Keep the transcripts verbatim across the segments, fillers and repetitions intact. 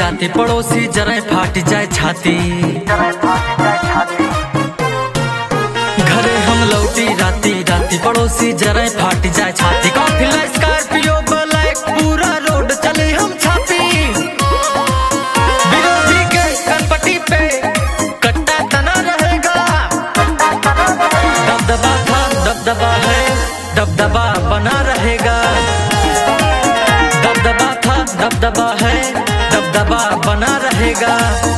राती पड़ोसी जरे फाट जाए छाती। घरे हम लौटी राती राती पड़ोसी जरे फाट जाए छाती। काफिला स्कॉर्पियो ब्लैक पूरा रोड चले हम छापी। विरोधी के कनपट्टी पे कट्टा तना रहेगा। दबदबा था दबदबा है दबदबा बना रहेगा। दबदबा था दबदबा है दबदबा बना रहेगा।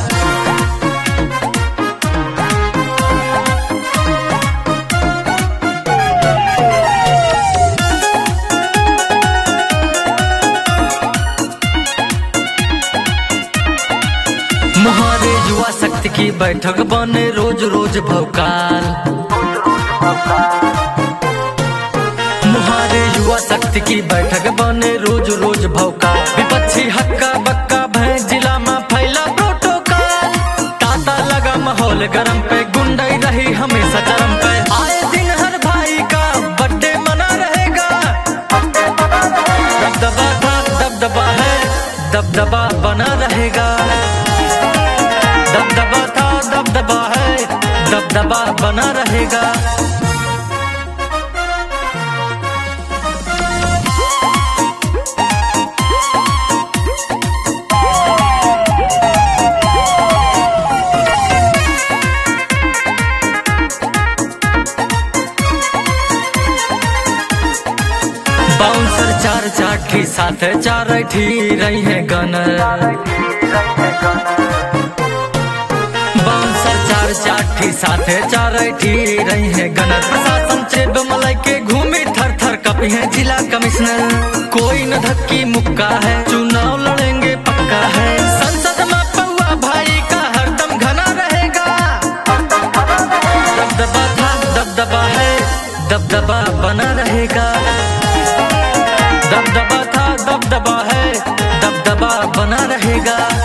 मुहारे युवा शक्ति की बैठक बने रोज रोज भौकाल। मुहारे युवा शक्ति की बैठक बने रोज रोज भौकाल। विपक्षी हक्का बक्का भैं जिला में फैला प्रोटोकॉल। ताता लगा माहौल गरम पे गुंडाई रही हमेशा चरम पे। आए दिन हर भाई का बर्थडे मना रहेगा। दबदबा था दबदबा है दबदबा बना रहेगा। दबदबा था दबदबा है दबदबा बना रहेगा। बाउंसर चार चाठी साथ चार ठी रही है गनर। बाउंसर चार चाठी साथ चार ठी रही है गनर। प्रशासन चेब मलाई के घूमी थर थर कपी है जिला कमिश्नर। कोई न धक्की मुक्का है चुनाव लड़ेंगे पक्का है। संसद में पौआ भाई का हरदम घना रहेगा। दबदबा था दबदबा है दबदबा बना रहेगा। दबदबा था दबदबा है दबदबा बना रहेगा।